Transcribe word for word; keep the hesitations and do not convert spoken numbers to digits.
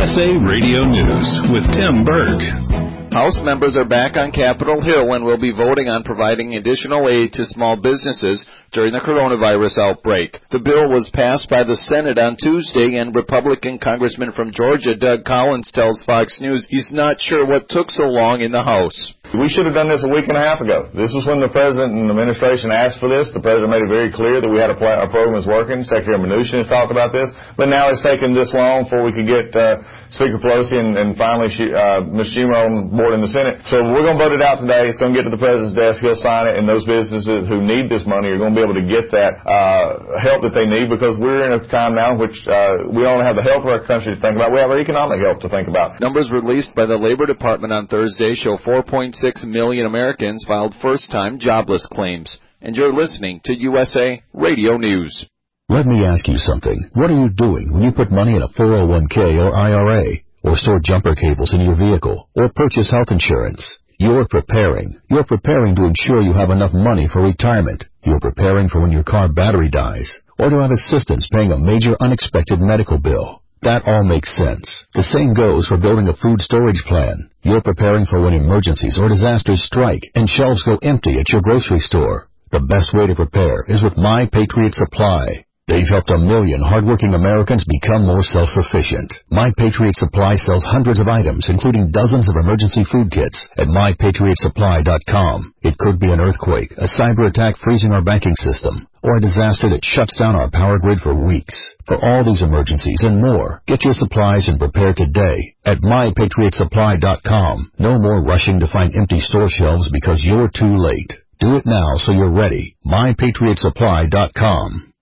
S A Radio News with Tim Berg. House members are back on Capitol Hill and will be voting on providing additional aid to small businesses during the coronavirus outbreak. The bill was passed by the Senate on Tuesday, and Republican Congressman from Georgia, Doug Collins, tells Fox News he's not sure what took so long in the House. We should have done this a week and a half ago. This was when the President and the administration asked for this. The President made it very clear that we had a, plan, a program that's working. Secretary Mnuchin has talked about this. But now it's taken this long before we could get uh, Speaker Pelosi and, and finally she, uh, Miz Schumer on board in the Senate. So we're going to vote it out today. It's going to get to the President's desk. He'll sign it, and those businesses who need this money are going to be able to get that uh, help that they need, because we're in a time now in which uh, we don't have the health of our country to think about. We have our economic health to think about. Numbers released by the Labor Department on Thursday show four point six million Americans filed first-time jobless claims. And you're listening to U S A Radio News. Let me ask you something. What are you doing when you put money in a four oh one k or I R A, or store jumper cables in your vehicle, or purchase health insurance? You're preparing. You're preparing to ensure you have enough money for retirement. You're preparing for when your car battery dies, or to have assistance paying a major unexpected medical bill. That all makes sense. The same goes for building a food storage plan. You're preparing for when emergencies or disasters strike and shelves go empty at your grocery store. The best way to prepare is with My Patriot Supply. They've helped a million hardworking Americans become more self-sufficient. My Patriot Supply sells hundreds of items, including dozens of emergency food kits, at my patriot supply dot com. It could be an earthquake, a cyber attack freezing our banking system, or a disaster that shuts down our power grid for weeks. For all these emergencies and more, get your supplies and prepare today at my patriot supply dot com. No more rushing to find empty store shelves because you're too late. Do it now so you're ready. my patriot supply dot com.